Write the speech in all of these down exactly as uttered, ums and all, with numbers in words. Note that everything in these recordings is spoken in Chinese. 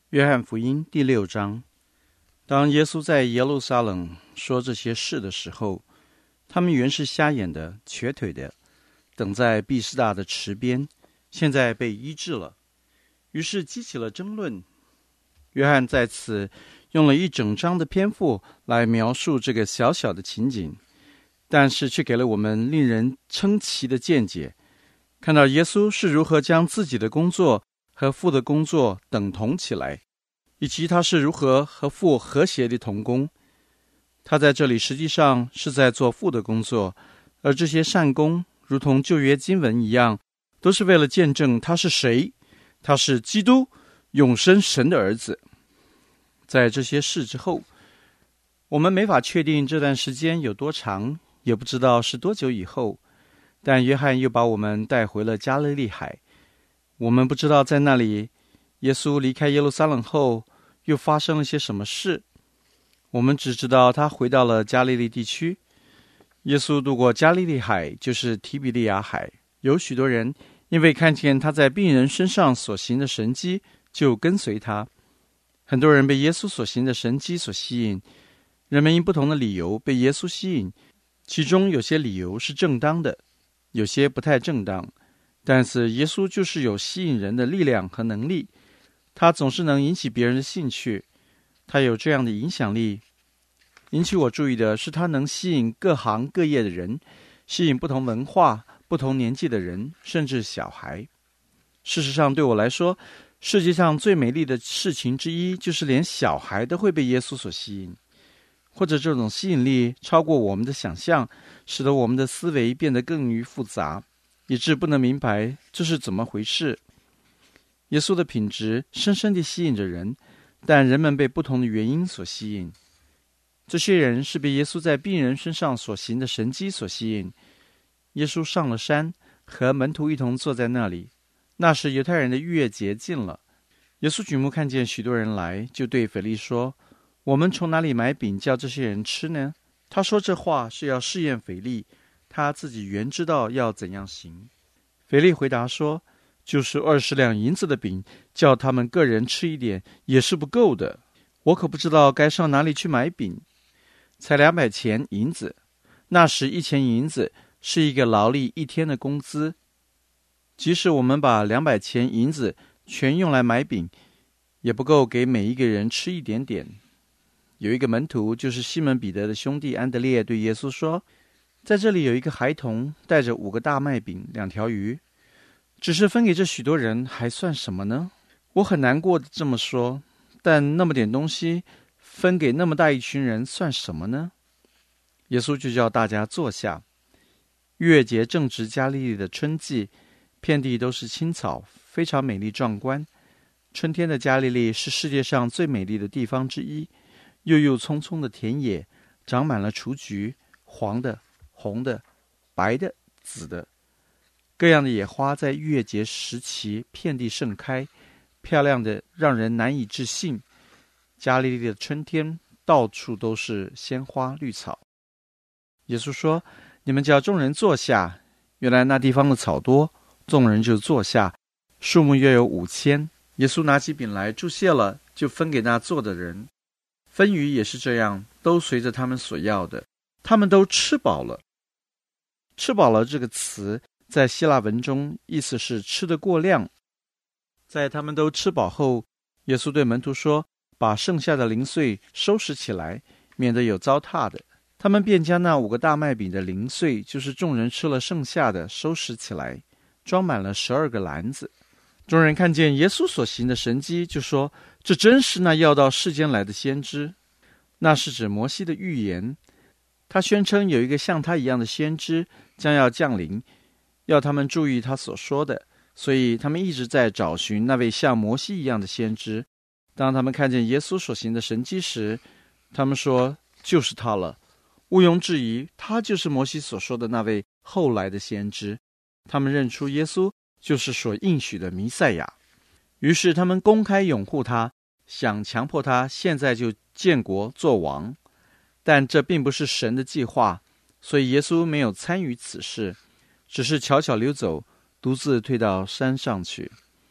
约翰福音第六章，当耶稣在耶路撒冷说这些事的时候，他们原是瞎眼的、瘸腿的，等在毕士大的池边，现在被医治了。于是激起了争论。约翰在此用了一整章的篇幅来描述这个小小的情景，但是却给了我们令人称奇的见解，看到耶稣是如何将自己的工作和父的工作等同起来，以及他是如何和父和谐的同工。他在这里实际上是在做父的工作，而这些善功如同旧约经文一样，都是为了见证他是谁，他是基督，永生神的儿子。在这些事之后，我们没法确定这段时间有多长，也不知道是多久以后，但约翰又把我们带回了加利利海。我们不知道在那里耶稣离开耶路撒冷后又发生了些什么事，我们只知道他回到了加利利地区。耶稣渡过加利利海，就是提比利亚海，有许多人因为看见他在病人身上所行的神迹，就跟随他。很多人被耶稣所行的神迹所吸引，人们因不同的理由被耶稣吸引，其中有些理由是正当的，有些不太正当，但是耶稣就是有吸引人的力量和能力，他总是能引起别人的兴趣，他有这样的影响力。引起我注意的是，他能吸引各行各业的人，吸引不同文化、不同年纪的人，甚至小孩。事实上，对我来说，世界上最美丽的事情之一，就是连小孩都会被耶稣所吸引，或者这种吸引力超过我们的想象，使得我们的思维变得更于复杂，以致不能明白这是怎么回事。耶稣的品质深深地吸引着人，但人们被不同的原因所吸引。这些人是被耶稣在病人身上所行的神迹所吸引。耶稣上了山，和门徒一同坐在那里。那时犹太人的逾越节近了，耶稣举目看见许多人来，就对腓力说：我们从哪里买饼叫这些人吃呢？他说这话是要试验腓力，他自己原知道要怎样行。腓力回答说：就是二十两银子的饼，叫他们个人吃一点，也是不够的。我可不知道该上哪里去买饼。才两百钱银子，那时一钱银子是一个劳力一天的工资。即使我们把两百钱银子全用来买饼，也不够给每一个人吃一点点。有一个门徒，就是西门彼得的兄弟安德烈，对耶稣说：在这里有一个孩童带着五个大麦饼、两条鱼，只是分给这许多人，还算什么呢？我很难过的这么说，但那么点东西分给那么大一群人算什么呢？耶稣就叫大家坐下。逾越节正值加利利的春季，遍地都是青草，非常美丽壮观。春天的加利利是世界上最美丽的地方之一，郁郁葱葱的田野长满了雏菊，黄的、红的、白的、紫的，各样的野花在逾越节时期遍地盛开，漂亮的让人难以置信。加利利的春天到处都是鲜花绿草。耶稣说：你们叫众人坐下。原来那地方的草多，众人就坐下，数目约有五千。耶稣拿起饼来祝谢了，就分给那坐的人。分鱼也是这样，都随着他们所要的，他们都吃饱了。吃饱了这个词在希腊文中意思是吃得过量。在他们都吃饱后，耶稣对门徒说：把剩下的零碎收拾起来，免得有糟蹋的。他们便将那五个大麦饼的零碎，就是众人吃了剩下的，收拾起来，装满了十二个篮子。众人看见耶稣所行的神迹，就说：这真是那要到世间来的先知。那是指摩西的预言，他宣称有一个像他一样的先知将要降临，要他们注意他所说的，所以他们一直在找寻那位像摩西一样的先知。当他们看见耶稣所行的神迹时，他们说：就是他了，毋庸置疑，他就是摩西所说的那位后来的先知。他们认出耶稣就是所应许的弥赛亚。于是他们公开拥护他，想强迫他现在就建国做王。但这并不是神的计划，所以耶稣没有参与此事，只是悄悄溜走，独自退到山上去。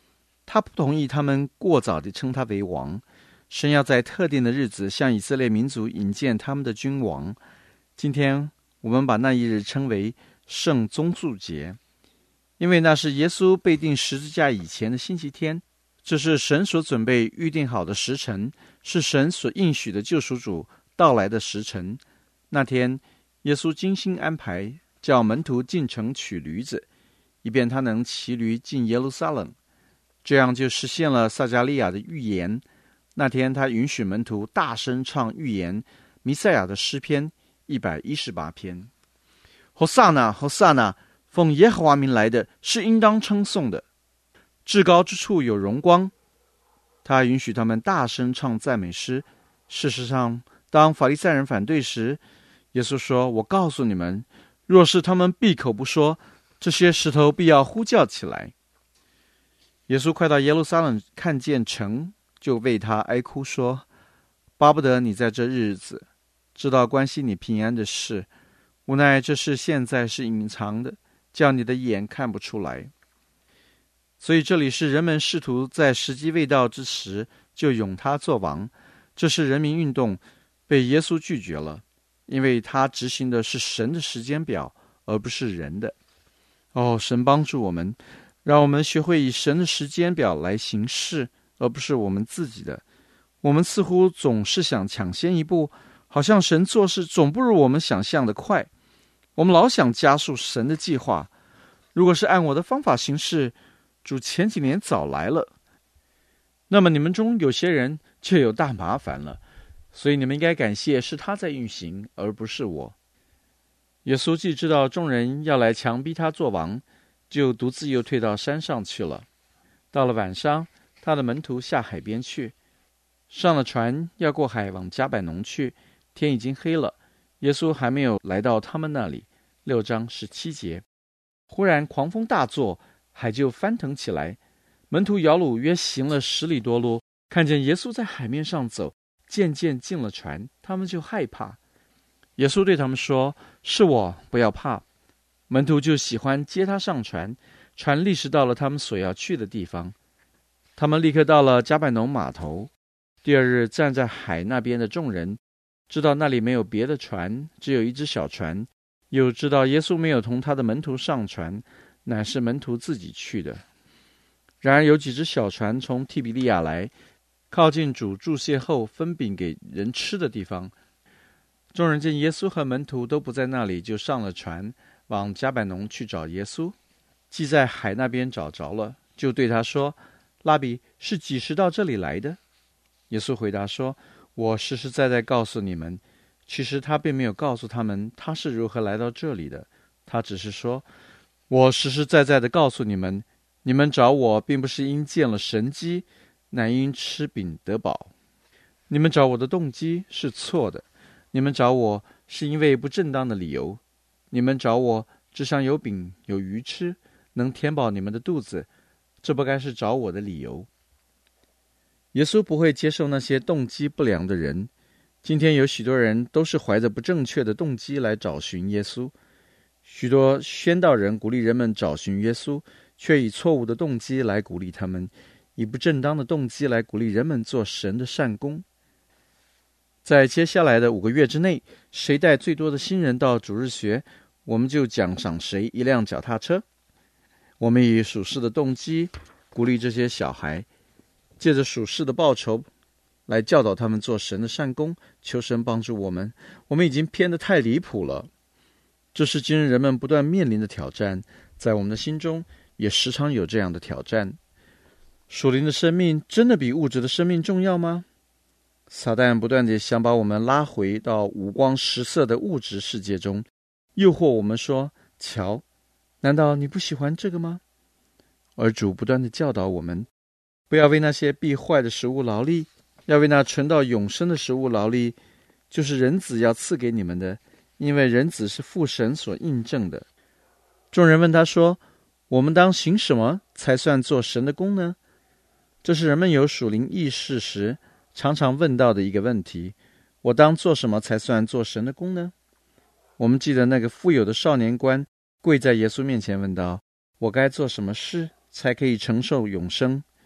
他不同意他们过早地称他为王。神要在特定的日子向以色列民族引荐他们的君王。今天我们把那一日称为圣棕树节，因为那是耶稣被钉十字架以前的星期天。这是神所准备预定好的时辰，是神所应许的救赎主到来的时辰。那天耶稣精心安排，叫门徒进城取驴子，以便他能骑驴进耶路撒冷，这样就实现了撒迦利亚的预言。那天他允许门徒大声唱预言弥赛亚的诗篇一百一十八篇。侯萨那，侯萨那，奉耶和华名来的是应当称颂的，至高之处有荣光。他允许他们大声唱赞美诗。事实上，当法利赛人反对时，耶稣说，我告诉你们，若是他们闭口不说，这些石头必要呼叫起来。耶稣快到耶路撒冷，看见城，就为他哀哭，说，巴不得你在这日子知道关系你平安的事，无奈这事现在是隐藏的，叫你的眼看不出来。所以这里是人们试图在时机未到之时就拥他做王，这是人民运动，被耶稣拒绝了，因为他执行的是神的时间表，而不是人的。哦，神帮助我们，让我们学会以神的时间表来行事，而不是我们自己的。我们似乎总是想抢先一步，好像神做事总不如我们想象的快。我们老想加速神的计划。如果是按我的方法行事，主前几年早来了，那么你们中有些人就有大麻烦了。所以你们应该感谢是他在运行，而不是我。耶稣既知道众人要来强逼他做王，就独自又退到山上去了。到了晚上，他的门徒下海边去，上了船，要过海往迦百农去。天已经黑了，耶稣还没有来到他们那里。六章十七节，忽然狂风大作，海就翻腾起来。门徒摇橹约行了十里多路，看见耶稣在海面上走，渐渐进了船，他们就害怕。耶稣对他们说，是我，不要怕。门徒就喜欢接他上船，船立时到了他们所要去的地方。他们立刻到了迦百农码头。第二日，站在海那边的众人知道那里没有别的船，只有一只小船，又知道耶稣没有同他的门徒上船，乃是门徒自己去的。然而有几只小船从提比利亚来，靠近主祝谢后分饼给人吃的地方。众人见耶稣和门徒都不在那里，就上了船，往迦百农去找耶稣。既在海那边找着了，就对他说，拉比，是几时到这里来的？耶稣回答说，我实实在在告诉你们。其实他并没有告诉他们他是如何来到这里的，他只是说，我实实在在的告诉你们，你们找我并不是因见了神迹，乃因吃饼得饱。你们找我的动机是错的，你们找我是因为不正当的理由。你们找我只想有饼有鱼吃，能填饱你们的肚子，这不该是找我的理由。耶稣不会接受那些动机不良的人。今天有许多人都是怀着不正确的动机来找寻耶稣。许多宣道人鼓励人们找寻耶稣，却以错误的动机来鼓励他们，以不正当的动机来鼓励人们做神的善功。在接下来的五个月之内，谁带最多的新人到主日学，我们就奖赏谁一辆脚踏车。我们以属世的动机鼓励这些小孩，借着属世的报酬来教导他们做神的善功，求神帮助我们。我们已经偏得太离谱了，这是今日人们不断面临的挑战，在我们的心中也时常有这样的挑战。属灵的生命真的比物质的生命重要吗？撒旦不断地想把我们拉回到五光十色的物质世界中，诱惑我们说，瞧，难道你不喜欢这个吗？而主不断地教导我们，不要为那些必坏的食物劳力，要为那存到永生的食物劳力，就是人子要赐给你们的，因为人子是父神所印证的。众人问他说，我们当行什么才算做神的功呢？这是人们有属灵意识时常常问到的一个问题，我当做什么才算做神的功呢？我们记得那个富有的少年官跪在耶稣面前问道，我该做什么事才可以承受永生？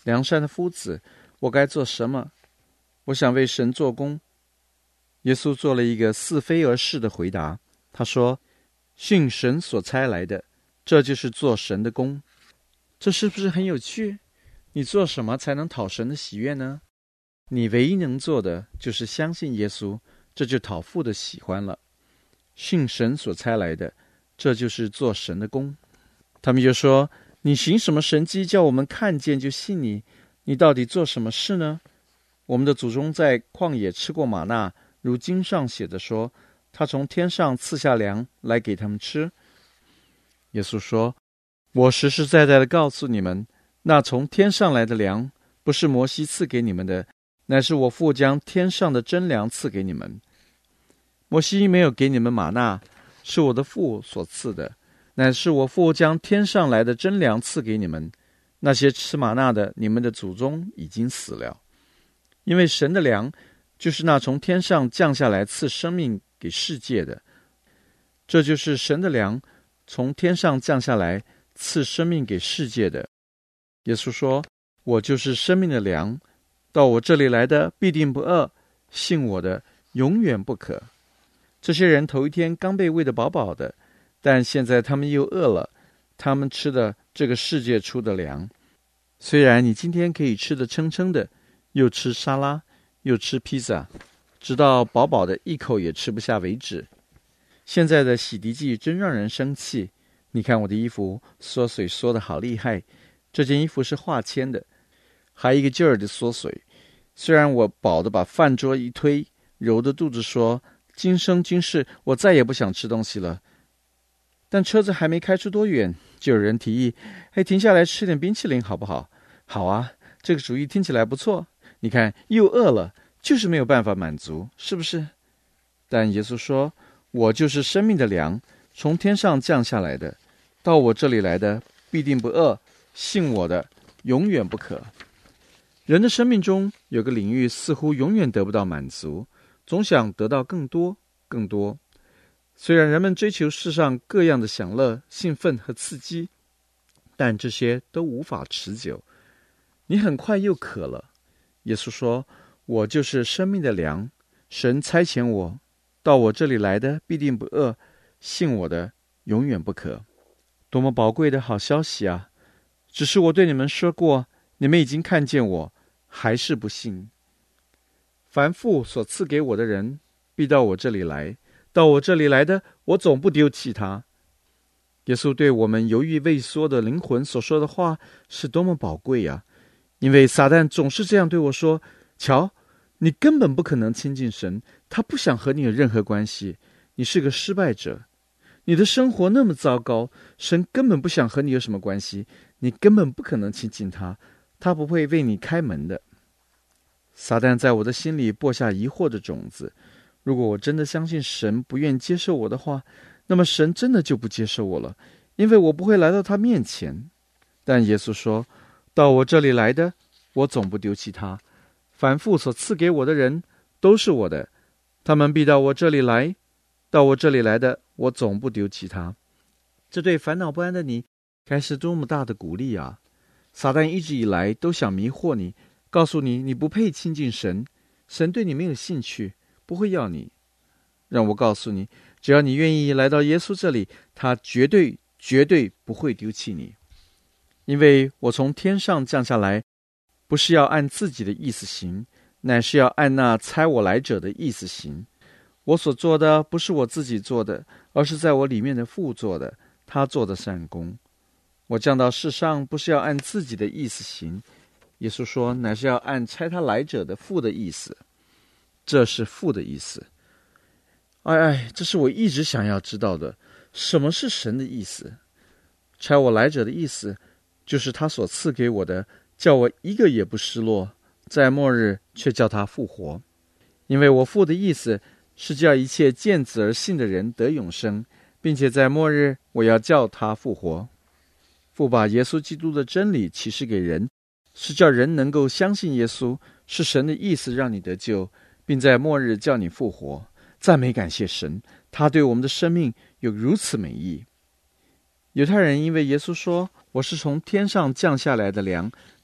良善的夫子，我该做什么？我想为神做工。耶稣做了一个似非而是的回答，他说，信神所差来的，这就是做神的工。这是不是很有趣？你做什么才能讨神的喜悦呢？你唯一能做的就是相信耶稣，这就讨父的喜欢了。信神所差来的，这就是做神的工。他们就说，你行什么神迹叫我们看见就信你？你到底做什么事呢？我们的祖宗在旷野吃过玛纳，如经上写着说，他从天上赐下粮来给他们吃。耶稣说，我实实在在的告诉你们，那从天上来的粮，不是摩西赐给你们的，乃是我父将天上的真粮赐给你们。摩西没有给你们玛纳，是我的父所赐的，乃是我父将天上来的真粮赐给你们。那些吃玛纳的，你们的祖宗已经死了。因为神的粮，就是那从天上降下来赐生命给世界的。这就是神的粮，从天上降下来赐生命给世界的。耶稣说，我就是生命的粮，到我这里来的必定不饿，信我的永远不渴。这些人头一天刚被喂得饱饱的，但现在他们又饿了，他们吃的这个世界出的粮。虽然你今天可以吃得撑撑的，又吃沙拉，又吃披萨，直到饱饱的一口也吃不下为止。现在的洗涤剂真让人生气。你看我的衣服缩水缩得好厉害，这件衣服是化纤的，还一个劲儿的缩水。虽然我饱的把饭桌一推，揉着肚子说，今生今世我再也不想吃东西了，但车子还没开出多远，就有人提议，哎，停下来吃点冰淇淋好不好？好啊，这个主意听起来不错。你看，又饿了，就是没有办法满足，是不是？但耶稣说，我就是生命的粮，从天上降下来的，到我这里来的必定不饿，信我的永远不渴。人的生命中有个领域似乎永远得不到满足，总想得到更多更多。虽然人们追求世上各样的享乐、兴奋和刺激，但这些都无法持久。你很快又渴了。耶稣说，我就是生命的粮，神差遣我，到我这里来的必定不饿，信我的永远不渴。多么宝贵的好消息啊！只是我对你们说过，你们已经看见我，还是不信。凡父所赐给我的人，必到我这里来，到我这里来的，我总不丢弃他。耶稣对我们犹豫畏缩的灵魂所说的话是多么宝贵啊！因为撒旦总是这样对我说，瞧，你根本不可能亲近神，他不想和你有任何关系，你是个失败者，你的生活那么糟糕，神根本不想和你有什么关系，你根本不可能亲近他，他不会为你开门的。撒旦在我的心里播下疑惑的种子，如果我真的相信神不愿接受我的话，那么神真的就不接受我了，因为我不会来到他面前。但耶稣说，到我这里来的，我总不丢弃他。凡父所赐给我的人，都是我的，他们必到我这里来，到我这里来的，我总不丢弃他。这对烦恼不安的你，该是多么大的鼓励啊！撒旦一直以来都想迷惑你，告诉你你不配亲近神，神对你没有兴趣，不会要你。让我告诉你，只要你愿意来到耶稣这里，他绝对绝对不会丢弃你。因为我从天上降下来，不是要按自己的意思行，乃是要按那差我来者的意思行。我所做的不是我自己做的，而是在我里面的父做的，他做的善功。我降到世上不是要按自己的意思行，耶稣说，乃是要按差他来者的父的意思。这是父的意思。哎哎，这是我一直想要知道的，什么是神的意思？差我来者的意思，就是他所赐给我的，叫我一个也不失落，在末日却叫他复活。因为我父的意思是叫一切见子而信的人得永生，并且在末日我要叫他复活。父把耶稣基督的真理启示给人，是叫人能够相信耶稣是神的意思，让你得救，并在末日叫你复活。赞美感谢神，他对我们的生命有如此美意。犹太人因为耶稣说，我是从天上降下来的粮，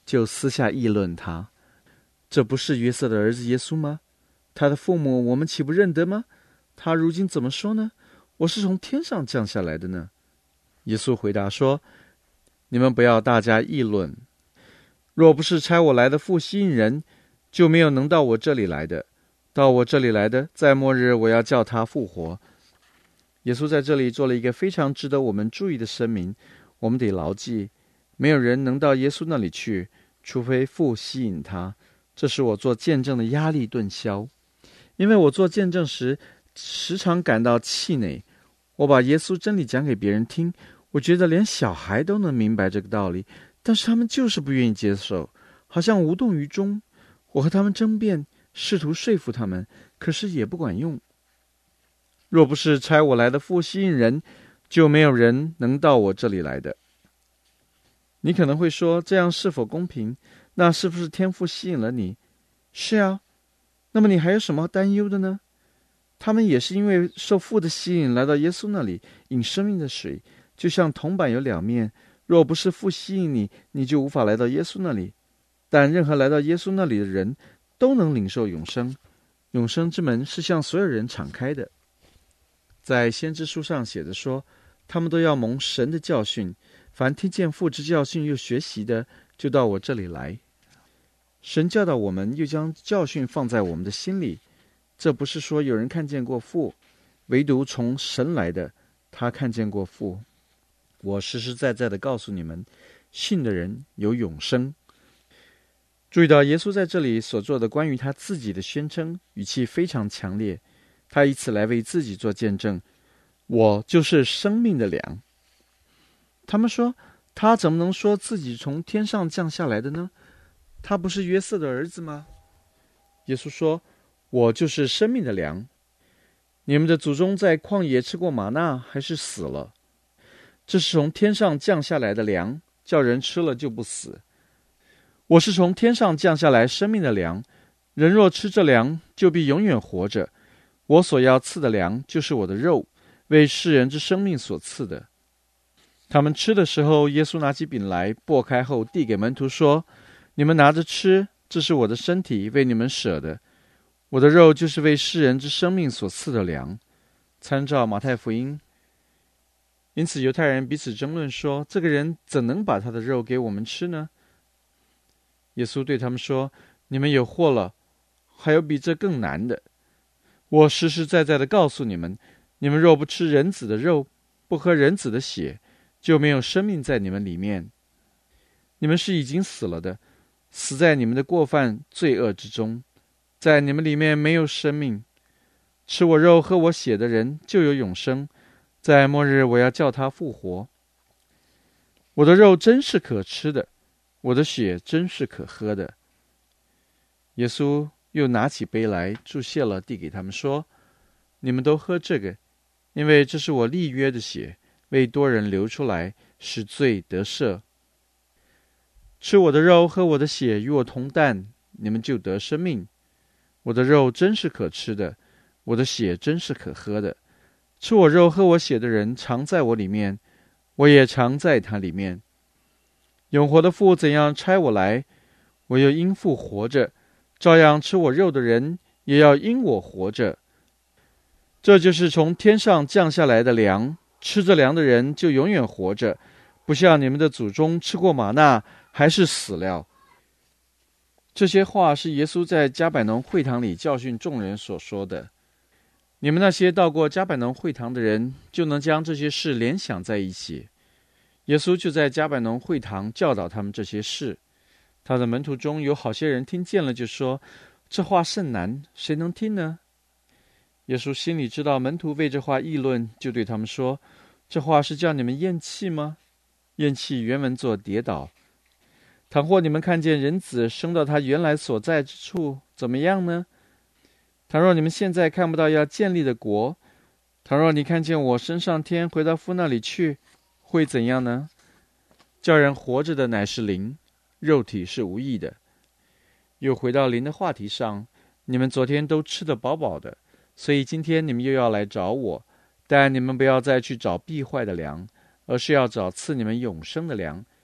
就私下议论他：这不是约瑟的儿子耶稣吗？他的父母我们岂不认得吗？他如今怎么说呢？我是从天上降下来的呢。耶稣回答说：你们不要大家议论，若不是差我来的父吸引人，就没有能到我这里来的。到我这里来的，在末日我要叫他复活。耶稣在这里做了一个非常值得我们注意的声明，我们得牢记，没有人能到耶稣那里去，除非父吸引他。这是我做见证的压力顿消。因为我做见证时时常感到气馁，我把耶稣真理讲给别人听，我觉得连小孩都能明白这个道理，但是他们就是不愿意接受，好像无动于衷。我和他们争辩，试图说服他们，可是也不管用。若不是差我来的父吸引人，就没有人能到我这里来的。你可能会说，这样是否公平？那是不是天父吸引了你？是啊，那么你还有什么担忧的呢？他们也是因为受父的吸引来到耶稣那里，饮生命的水，就像铜板有两面，若不是父吸引你，你就无法来到耶稣那里。但任何来到耶稣那里的人都能领受永生，永生之门是向所有人敞开的。在先知书上写着说，他们都要蒙神的教训，凡听见父之教训又学习的，就到我这里来。神教导我们，又将教训放在我们的心里。这不是说有人看见过父，唯独从神来的，他看见过父。我实实在在的告诉你们，信的人有永生。注意到耶稣在这里所做的关于他自己的宣称，语气非常强烈，他以此来为自己做见证：我就是生命的粮。他们说，他怎么能说自己从天上降下来的呢？他不是约瑟的儿子吗？耶稣说，我就是生命的粮。你们的祖宗在旷野吃过玛纳，还是死了？这是从天上降下来的粮，叫人吃了就不死。我是从天上降下来生命的粮，人若吃这粮，就必永远活着。我所要赐的粮，就是我的肉，为世人之生命所赐的。他们吃的时候，耶稣拿起饼来，擘开后递给门徒说：你们拿着吃，这是我的身体，为你们舍的。我的肉就是为世人之生命所赐的粮。参照马太福音。因此犹太人彼此争论说，这个人怎能把他的肉给我们吃呢？耶稣对他们说，你们有祸了，还有比这更难的。我实实在在的告诉你们，你们若不吃人子的肉，不喝人子的血，就没有生命在你们里面。你们是已经死了的，死在你们的过犯罪恶之中，在你们里面没有生命。吃我肉喝我血的人就有永生，在末日我要叫他复活。我的肉真是可吃的，我的血真是可喝的。耶稣又拿起杯来，祝谢了，递给他们说，你们都喝这个，因为这是我立约的血，为多人流出来，使罪得赦。吃我的肉喝我的血，与我同担，你们就得生命。我的肉真是可吃的，我的血真是可喝的。吃我肉喝我血的人常在我里面，我也常在他里面。永活的父怎样差我来，我又因父活着，照样吃我肉的人也要因我活着。这就是从天上降下来的粮，吃这粮的人就永远活着，不像你们的祖宗吃过玛纳，还是死了。这些话是耶稣在迦百农会堂里教训众人所说的。你们那些到过迦百农会堂的人，就能将这些事联想在一起。耶稣就在迦百农会堂教导他们这些事。他的门徒中有好些人听见了，就说，这话甚难，谁能听呢？耶稣心里知道门徒为这话议论，就对他们说，这话是叫你们厌弃吗？厌弃原文作跌倒。倘或你们看见人子升到他原来所在之处，怎么样呢？倘若你们现在看不到要建立的国，倘若你看见我升上天回到父那里去，会怎样呢？叫人活着的乃是灵，肉体是无益的。又回到灵的话题上，你们昨天都吃得饱饱的，所以今天你们又要来找我，但你们不要再去找必坏的粮，而是要找赐你们永生的粮，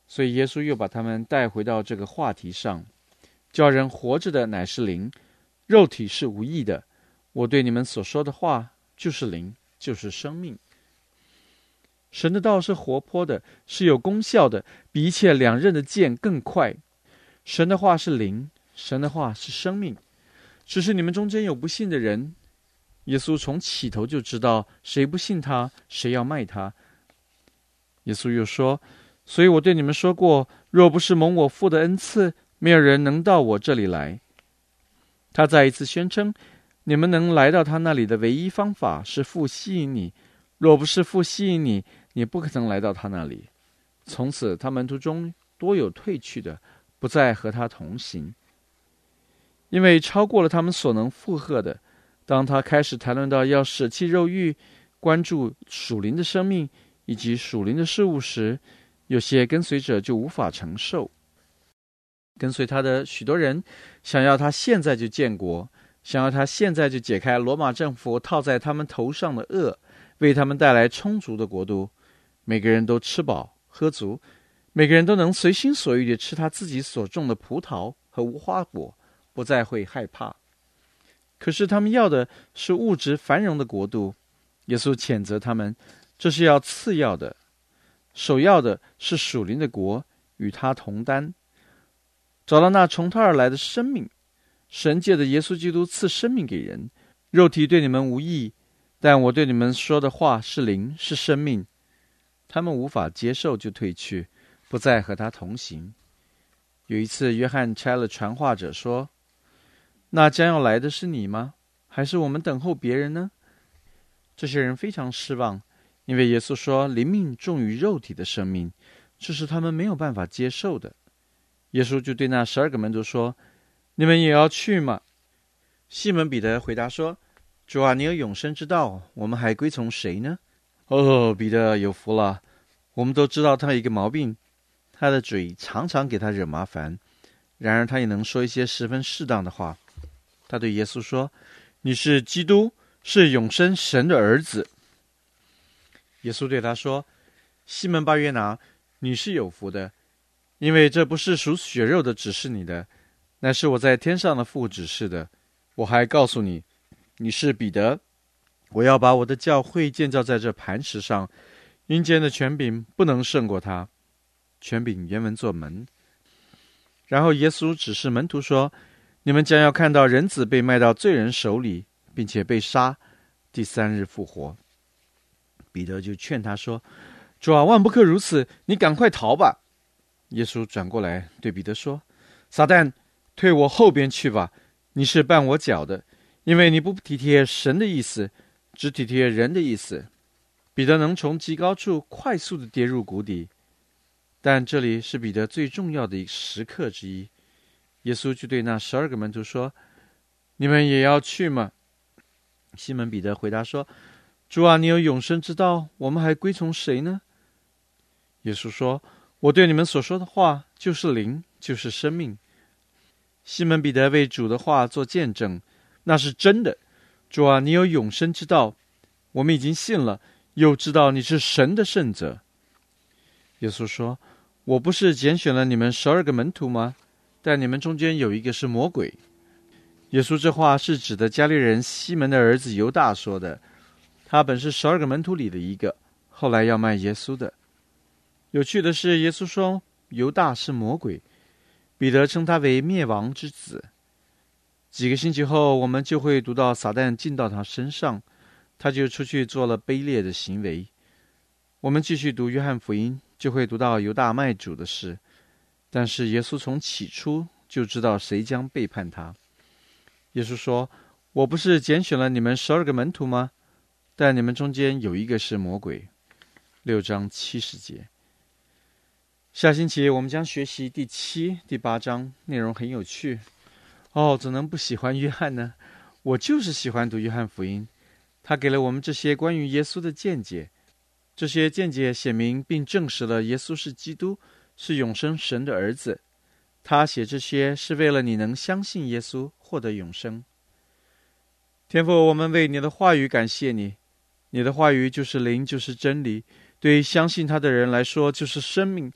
所以耶稣又把他们带回到这个话题上，叫人活着的乃是灵，肉体是无益的。我对你们所说的话就是灵，就是生命。神的道是活泼的，是有功效的，比一切两刃的剑更快。神的话是灵，神的话是生命。只是你们中间有不信的人，耶稣从起头就知道谁不信他，谁要卖他。耶稣又说，所以我对你们说过，若不是蒙我父的恩赐，没有人能到我这里来。他再一次宣称，你们能来到他那里的唯一方法是父吸引你，若不是父吸引你，你不可能来到他那里。从此他门徒中多有退去的，不再和他同行，因为超过了他们所能负荷的。当他开始谈论到要舍弃肉欲，关注属灵的生命以及属灵的事物时，有些跟随者就无法承受。跟随他的许多人想要他现在就建国，想要他现在就解开罗马政府套在他们头上的恶，为他们带来充足的国度。每个人都吃饱喝足，每个人都能随心所欲地吃他自己所种的葡萄和无花果，不再会害怕。可是他们要的是物质繁荣的国度，耶稣谴责他们，这是要次要的，首要的是属灵的国，与他同担，找到那从他而来的生命。神借着耶稣基督赐生命给人，肉体对你们无益，但我对你们说的话是灵，是生命。他们无法接受，就退去，不再和他同行。有一次，约翰差了传话者说，那将要来的是你吗？还是我们等候别人呢？这些人非常失望，因为耶稣说灵命重于肉体的生命，这是他们没有办法接受的。耶稣就对那十二个门徒说，你们也要去吗？西门彼得回答说，主啊，你有永生之道，我们还归从谁呢？哦，彼得有福了。我们都知道他有一个毛病，他的嘴常常给他惹麻烦，然而他也能说一些十分适当的话。他对耶稣说，你是基督，是永生神的儿子。耶稣对他说，西门巴约拿，你是有福的，因为这不是属血肉的指示你的，乃是我在天上的父指示的。我还告诉你，你是彼得，我要把我的教会建造在这磐石上，阴间的权柄不能胜过他。权柄原文作门。然后耶稣指示门徒说，你们将要看到人子被卖到罪人手里，并且被杀，第三日复活。彼得就劝他说，主啊，万不可如此，你赶快逃吧。耶稣转过来对彼得说，撒旦，退我后边去吧，你是绊我脚的，因为你不体贴神的意思，只体贴人的意思。彼得能从极高处快速地跌入谷底，但这里是彼得最重要的一时刻之一。耶稣就对那十二个门徒说，你们也要去吗？西门彼得回答说，主啊，你有永生之道，我们还归从谁呢？耶稣说，我对你们所说的话就是灵，就是生命。西门彼得为主的话做见证，那是真的。主啊，你有永生之道，我们已经信了，又知道你是神的圣者。耶稣说，我不是拣选了你们十二个门徒吗？但你们中间有一个是魔鬼。耶稣这话是指的加利人西门的儿子犹大说的，他本是十二个门徒里的一个，后来要卖耶稣的。有趣的是，耶稣说犹大是魔鬼，彼得称他为灭亡之子。几个星期后，我们就会读到撒旦进到他身上，他就出去做了卑劣的行为。我们继续读约翰福音，就会读到犹大卖主的事。但是耶稣从起初就知道谁将背叛他。耶稣说，我不是拣选了你们十二个门徒吗？但你们中间有一个是魔鬼。六章七十节。下星期我们将学习第七、第八章，内容很有趣。哦，怎能不喜欢约翰呢？我就是喜欢读约翰福音，他给了我们这些关于耶稣的见解。这些见解显明并证实了耶稣是基督，是永生神的儿子。他写这些是为了你能相信耶稣，获得永生。天父，我们为你的话语感谢你，你的话语就是灵，就是真理，对于相信他的人来说就是生命。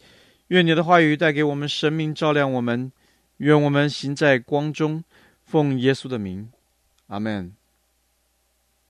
愿你的话语带给我们生命，照亮我们。愿我们行在光中，奉耶稣的名，阿们。